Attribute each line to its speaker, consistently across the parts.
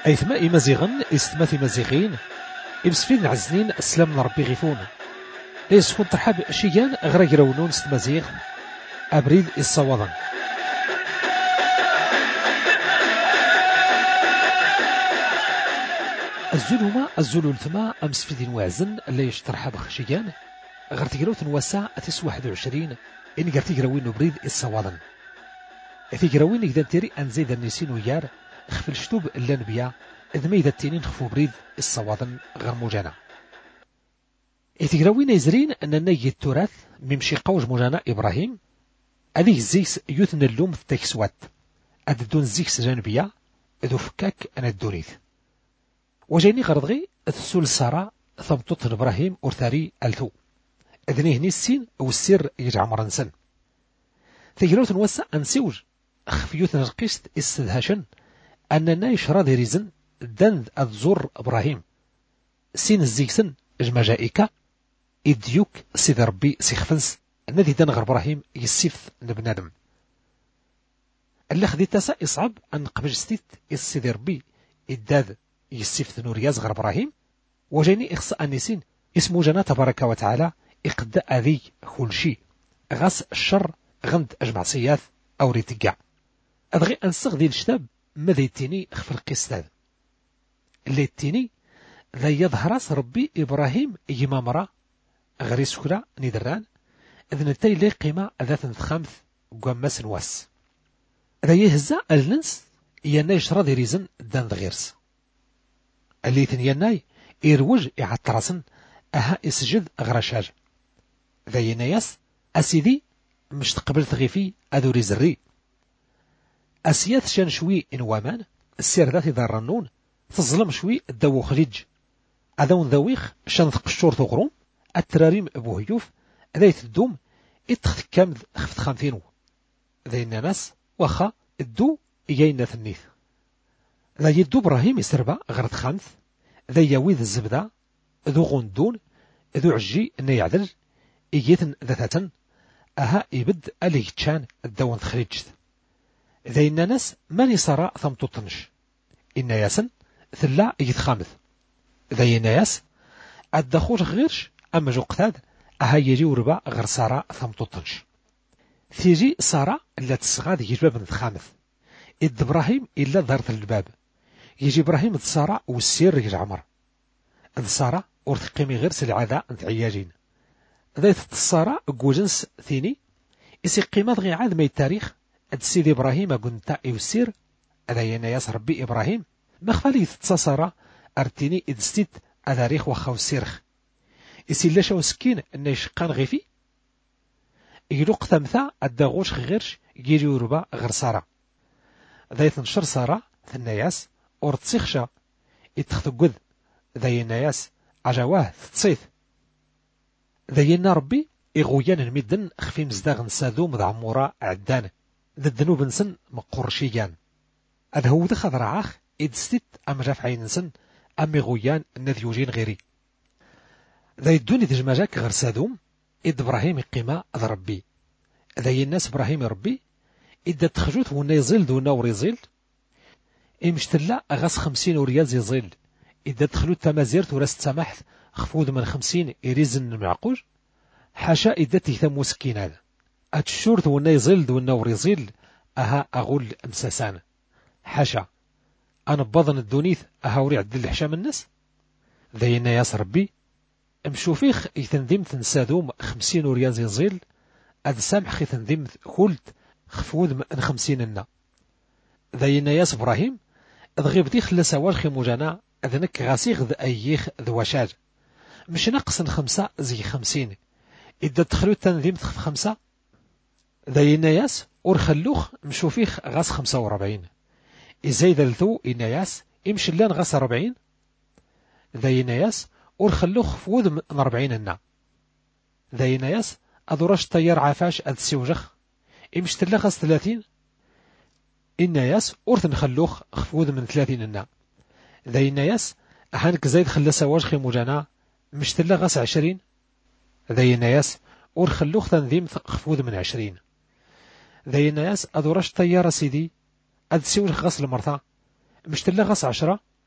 Speaker 1: أيثما إمازيغن إستماث إمازيغين إمسفيد نعزنين السلام من ربي غيفون ليس فون ترحاب شيان غرا يراونون ستمازيغ أبريد الصوادن. الزلومة الزلول ثما أمسفيدين وعزن اللي يشترحاب خشيان غير تقراو تنوسع أتس 21 إن غير تقراوين بريد الصوادن تقراوين إذا تيري أنزيد النسين ويار خفل شتوب اللانبيا إذ ما إذا التنين خفو بريد الصوادن غير مجانا تقراوين يزرين أننا التراث ممشي قوج مجانا إبراهيم هذه الزيكس يوثن اللوم في التكسوات أددون زيكس جانبيا إذو فكاك أنا الدونيث وجيني غرضغي السول سارة ثمطوط إبراهيم أرثاري ألثو أذنيه نسين والسير يجع مرنسن تقراو تنوسع أنسيوج خفيوث نرقيست استدهاشن أننا يشرى دي ريزن دند أذزور إبراهيم سين الزيكسن جمجائكا إديوك سيد ربي سيخفنس الذي دنغر إبراهيم يسيف نبنادم اللي خدي تاسا يصعب أن قبل ستيت السيد ربي إداد يسيف نورياز غر إبراهيم وجيني إخصاء النسين اسمه جنا تبارك وتعالى إقدى أذي كل شيء غاس الشر غند أجمع سياث أو ريتقع أدغي أنسغ ديال الشتاب ماذا يتيني خف القستاد اللي يتيني ذا يظهراس ربي إبراهيم يمامرا غري سكرا ندران إذن التاي لي قيمة ذات خمث قماس نواس ذا يهزا النس يناي شرا دي ريزن دان دغيرس اللي ثنيناي إروج إعطرسن أها إسجد غرشاج ذا ينايس أسيدي مش تقبل تغيفي أذو ريزري أسياث شان شوي إنوامان السير ذاتي ذا تظلم شوي الدو خليج أذون ذويخ شان ثق الشور ثغروم التراريم أبو هيوف ذايت الدوم إتخذ كامل خفت خامثينو ذا الناس وخا الدو إياينا ثنيث ذا يدو إبراهيم يسربا غرد خامث ذا يويذ الزبدة ذو غندون ذو عجي إنه يعدل إيثن ذاتن أها إبد أليه تشان الدوان خريجت ذا الناس ماني صرا ثمتطنش إن ياسن ثلا يتخامث ذا يناياس الدخوش غيرش أما جو قتاد أها يجي وربا غير سارة ثمتطنش تيجي سارة إلا تسغاد يجباب نتخامث إد إبراهيم إلا دارت الباب يجي إبراهيم سارة والسير يجي عمر إد سارة ورثقيمي غير سلعادة نت عياجين ذا السارة قوجنس ثيني إسي قيمة غي عاد مي التاريخ أد سيدي إبراهيم أقنتا يوسير أذا يناياس ربي إبراهيم ما خفالي تتصاصرة أرتيني إدستيت أذاريخ وخاو السيرخ إسي لاشا وسكين أن يشقان غيفي يلوق ثمثا الداغوش غيرش يجي وربا غير سارة ذا يتنشر سارة ثناياس ورتسيخشا يتخذ ذا يناياس عجواه تتصيث ذا ينا ربي إغويان المدن خفي مزداغ نسادوم ذا عمورا عدان ذا الذنوب نسن مقرشيان هذا هو ذا خضر عاخ إدستيت أم رافع عينسن أم غويان النذيوجين غيري ذا يدوني تجمجاك غير سادوم إد إبراهيم قيمة ذا ربي ذا الناس إبراهيم ربي إد تخجوت ونا يزيل دونا وريزيل إمشتلا أغاس 50 وريال يزيل إد تخلوت تمازيرت وراس تسامحت خفوض من 50 إريزن المعقوج حاشا إد تيثم مسكين هذا أتشورت ونا يزيل دونا وريزيل أها أغول أمساسان حاشا أنا بضن الدونيث أهاوري عدل الحشام الناس ذا يناياس ربي مشوفيخ يتنذمت نسادوم 50 وريال يزيل أد سامح يتنذمت كلت خفوذ من 50 لنا ذا يناياس إبراهيم أذغيب دي خلا سوال خي مجانا أذنك غاسيغ ذا أييخ ذواشاج مش نقص 5 زي 50 إذا تخلو تنذمت 5 ذا يناياس ورخلوخ مشوفيخ غاس 45 إزاي ذلثو إناياس إمشي اللان غاس 40 ذا يناياس ورخلوخ فوذ من 40 لنا ذا يناياس أذورش طيار عافاش أذ سيوجخ إمشي تلا غاس 30 إناياس ورث نخلوخ خفوذ من 30 لنا ذا يناياس أحانك زايد خلا سواج خي مجانا مش تلا غاس 20 ذا يناياس ورخلوخ تنظيم خفوذ من 20 ذا يناياس أذورش طيار سيدي أذ سيوجخ غاس المرثا مش تلا غاس 10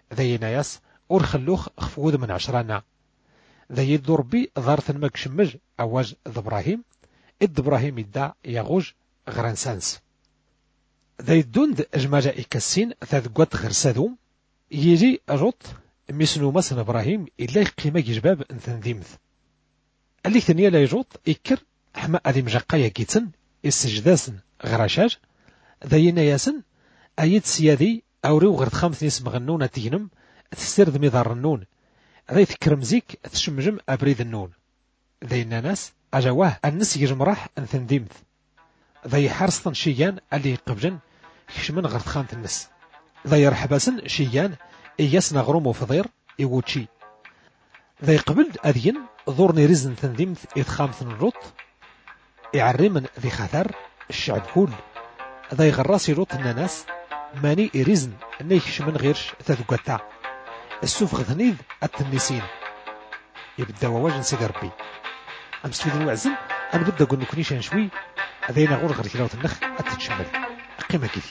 Speaker 1: ذي ناياس ور خلوخ خفود من عشرانا ذي يدو ربي ظارث المك شمج أواج ذ إبراهيم إد إبراهيم يدع يغوج غرانسانس ذي دوند أجماجا إكسين ثاذقوات غرسادوم يجي أجوط ميسنو مسن إبراهيم إلا قيمة جباب انثنديمث اللي ثانية لا يجوط إكر حما أذي مجاقايا كيتن السجداسن غراشاج ذينا ياسن أيد سيادي أوريو غرد خامس نسم غنون تينم تسترد ميضار النون ذي تكرم زيك تشمجم أبريد النون ذينا ناس أجواه النس يجمراح انثنديمث ذي حرصتن شيان اللي قبجن كشمن غرد خامت النس ذي رحباسن شيان إياسنا غروم وفضير يوتشي ذي قبل أذين ظورني رزن تنظيمث إدخامث الرط يعرمن ذي خثر الشعب كل ذي غراس يروط الناس ماني إرزن نيكش من غيرش تذقتا السوف غثنيذ التنسين يبدا وواجن سيدي ربي أمستوذن وعزن أنا بدأ أقول نكونيش نشوي ذينا غور غير كلاوة النخ أتتشمل قيمة كذي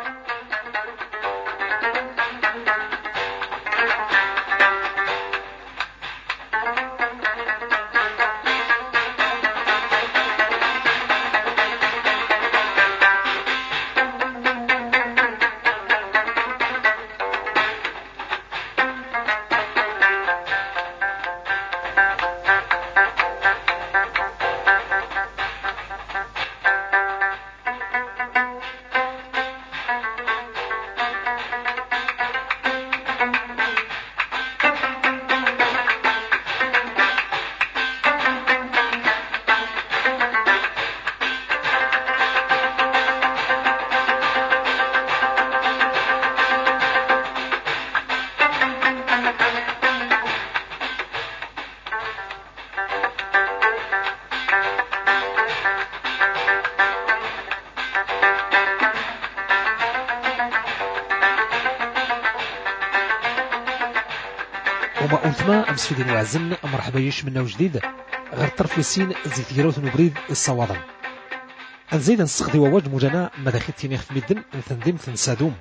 Speaker 1: وما قلتما أمس في دين وعزن مرحبا يش منا وجديد غير طرف السين زيت يروث نبريد الصواضن أنزيد نسخدي وواج مجانا مداخل تينيخ في مدن نثندم ثنسادوم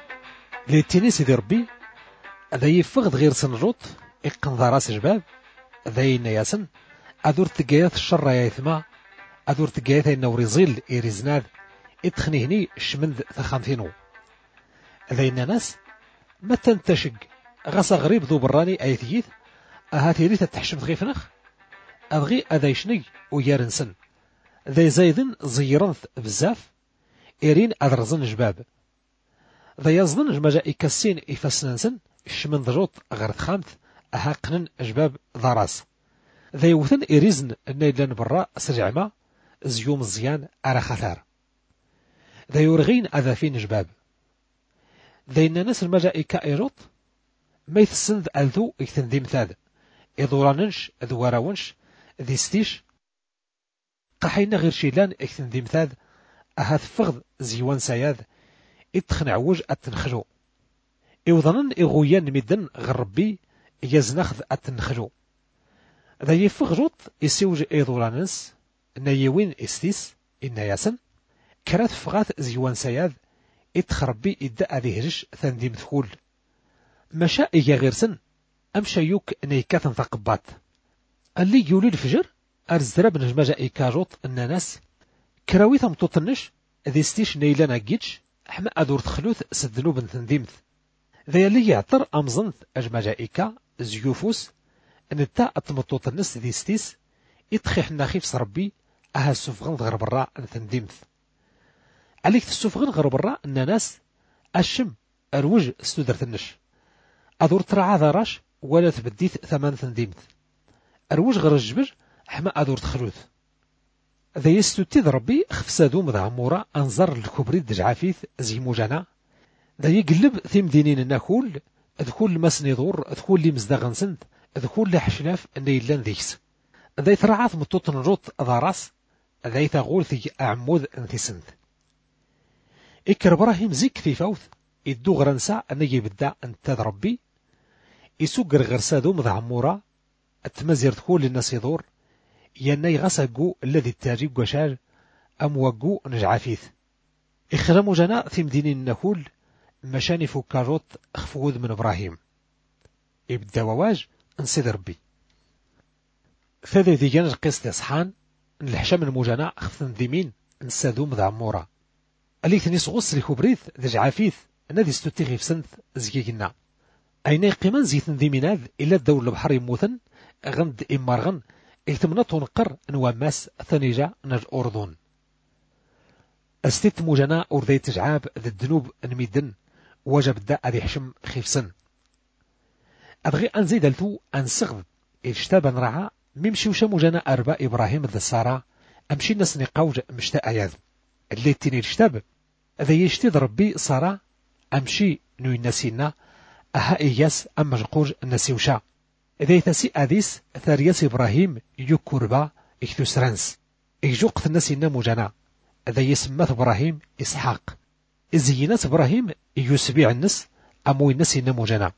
Speaker 1: للتيني سيدي ربي ذي فغد غير سنجوط إقن راس جباب ذي نياسن أدور تقايات الشر يايثما أدور تقايات النوريزيل إيريزناد إتخنيهني شمند ثخامثينو ذي ناس ما تنتشق غاسا غريب ذو براني أيثيث أهاتي ريثة تحشم غيفنخ أبغي أذيشني ويارنسن ذي زايدن زيرنث بزاف إيرين أدرزن جباب ذي يزدن جمجا إكسين إفاسننسن الشمن ضجوط غرد خامث أهاقنن جباب ضراس ذي وثن إريزن النيلان براء سرعما زيوم الزيان أرى خثار ذي يرغين أذافين جباب ذي الناس المجا إيروط ما يتسند ألذو يكتندي مثاد إضوراننش ذواراونش ذي ستيش قحينا غير شيلان يكتندي مثاد أهات فغض زيوان سياد إتخنعوج التنخجو إوضنن إغويان مدن غربي يزنخذ التنخجو ذا يفغجوط يسيوج إضوراننس نايوين إستيس إنا ياسن كرات فغات زيوان سياد إتخربي إدى أذيهجش ثندي مثكول مشاء غيرسن أمشى يوك نيكاثن ثقبات اللي يولي الفجر أرزرب نجمجا إيكاجوط الناس كراوي ثمطوطنش ذي ستيش نيلان أجيتش أحما أدور تخلوث سدنو بن ثنديمث ذي اللي يعطر أمزنث أجمجا إيكا زيوفوس نتا أتمطوطنس ذي ستيس إتخيح ناخيف صربي أها السفغن غرب الراء ثنديمث عليك السفغن غرب الراء الناس أشم أروج استدرتنش أدور ترعى ذراش ولا تبديت ثمان ثنديمث أروج غير الجبر حما أدور تخلوث ذا يستوتي ربي خفسادو مذعمورا أنظر الكبري دجعافيث زي موجانا ذا يقلب ثيم دينين الناكول ذكول المسني دور ذكول اللي مزدغن سند ذكول اللي حشلاف نيلان ذيكس ذا يترعى ثمطوط نجوط ذراس ذا يتغول ثي أعمود انثي سند إكر إبراهيم زيك في فوث يدو غرنسا أن يبدأ أنت ربي يسوقر غرسادو مذعمورا التمازير تكون للناس يدور ياني غسقو الذي التاجيب وشال أم وقو نجعفيث إخرمو جنا في مدينين النهول مشاني فكاروت خفوذ من إبراهيم يبدا وواج نسيد ربي فذي ديجان القيس صحان الحشام المجانا خفن ذيمين نسادوم ذا عمورا اللي ثني صغص لي كوبريث ذا عافيث نادي ستوتيغي في سنث زكيكنا أين يقيمان زيثن ذيميناذ إلا الدول البحر يموثن غند إمارغن إلتمنا تنقر نواماس ثنيجا نج أردن استيت مجانا أردي تجعاب ذا الدنوب نميدن وجب دا أذي حشم خيفسن أبغي أنزيد التو أنسغذ إجتابا رعا ممشي وشا مجانا أربا إبراهيم ذا سارة أمشي نسني قوج مشتاء أياذ اللي تيني اجتاب ذا يشتيد ربي سارة أمشي نوي نسينا أها إياس أما جقوج نسيوشا إذا يتسي أديس ثارياس إبراهيم يكوربا إكتو سرنس إجوقت نسينا مجانا إذا يسمث إبراهيم إسحاق إزينات إبراهيم يسبيع النس أموي نسينا مجانا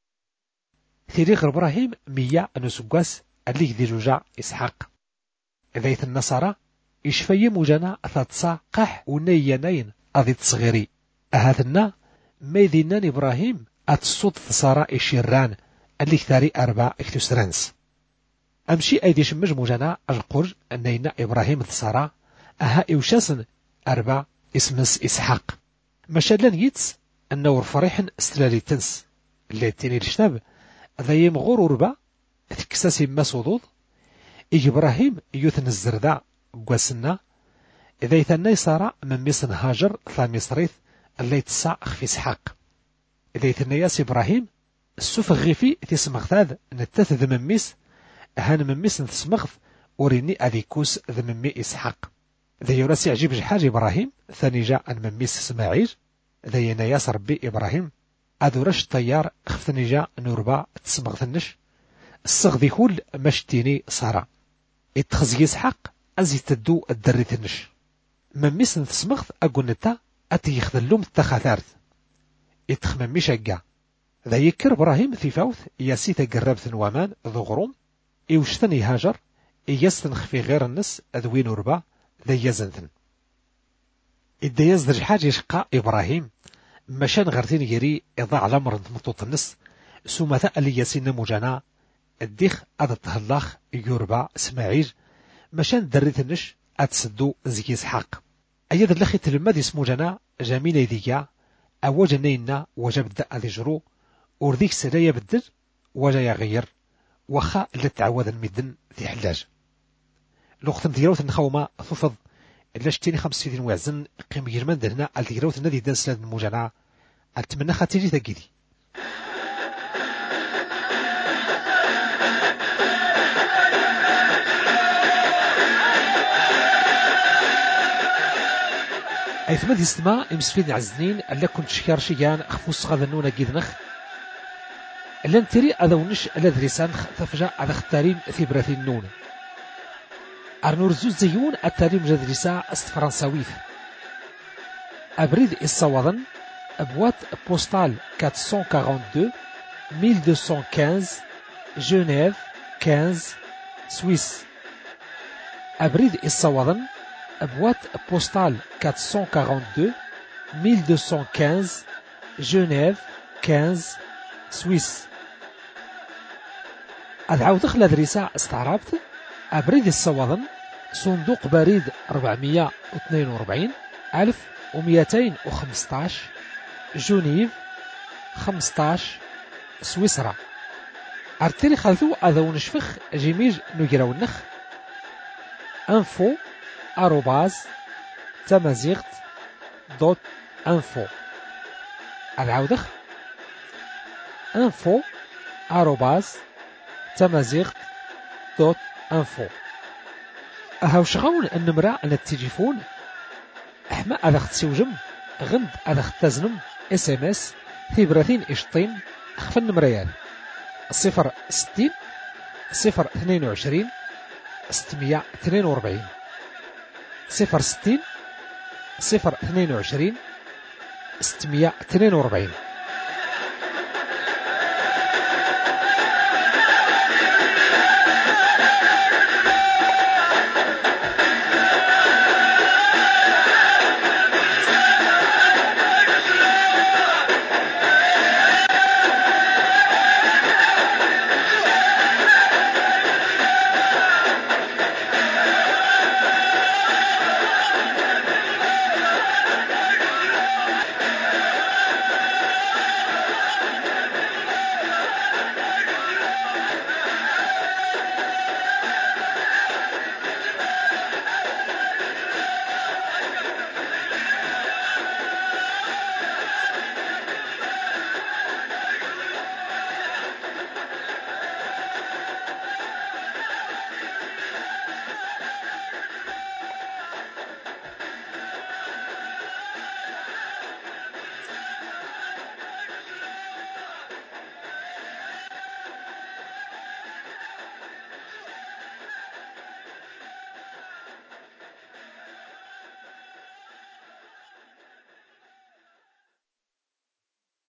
Speaker 1: ثيريغ إبراهيم ميا نسقاس اللي ذي جوجا إسحاق إذا يتنصارى إشفي مجانا أثاتصا قح ونيانين أذي تصغيري أهاتنا ميذينان إبراهيم أتصد ثصارى إشيران اللي ثاري أربع إكتوسرانس أمشي أيدي شمج مجانا أجقرج أنينا إبراهيم ثصارى أها إوشاسن أربع اسمس إسحاق مشادلان يتس أنه فريحن استلالي تنس اللي تيني الشتاب ذا يمغور أربع تكساسي ما صدود إبراهيم يوثن الزرداء قواسنا إذا يثنى يسارى من ميسن هاجر ثاميسريث اللي تسع في إسحاق إذا يثنى ياس إبراهيم السوف غيفي تسمغثاذ نتث ذمميس هان مميس نتسمغث وريني أذيكوس ذممي إسحاق ذا يراسي عجيب جحاج إبراهيم ثاني جاء أن مميس إسماعيل ذا يناياس ربي إبراهيم أذورش طيار خفتني جاء نوربا تسمغثنش الصغذي كل مشتيني سارة اتخزي إسحاق أزي تدو الدريتنش مميس نتسمغث أقول نتا أتي يخذلوم التخاثارث اتخممي شقا ذا يكر إبراهيم في فوث ياسي تقربث نوامان ذو غروم إوشتني هاجر إيستنخ في غير النس أذوين وربا ذا يزنثن إذا يزدج حاجة يشقى إبراهيم مشان غرتين يري إضاع الأمر مطوط النس سومة اللي ياسين مجانا الديخ أذا تهلاخ يوربا إسماعيل مشان دريت النش أتسدو زكي إسحاق أيضا الأخي تلماد اسمو جنا جميلة ذيكا أوجنينا وجب دا ذي جرو ورديك سرايا بدل وجا يغير وخا اللي تعود المدن ذي حلاج لوقت ديروت نخوما ثفض إلا شتيني 65 وعزن قيم يرمان درنا الديروت الذي دانس لاد المجانا أتمنى خاتيجي تاكيدي أيثما دي استماع إمسفيد عزنين ألا كنت شكار شيان خفوص غذنونا جيدنخ ألا نتري أذونش ألا دريسان تفجأ على اختارين ثبرة النون أرنور زوز زيون التاريم جدريسا أست فرنساويث أبريد الصوادن أبوات بوستال 442 1215 جنيف 15 سويس أبريد الصوادن أبوات بوستال 442 1215 جنيف 15 سويس أدعو دخل أدريسا استعرابت أبريد الصوادن صندوق بريد 442 1215 جنيف 15 سويسرا أرتري خلثو أذو نشفخ جيميج نجراو النخ info @tamazight.info العودخ info @tamazight.info أهاو شغون النمرة على التليفون أحما أذا تسوجم غند أذا تزنم SMS ثبرتين إشطين أخف النمريان 060 022 642 060 022 642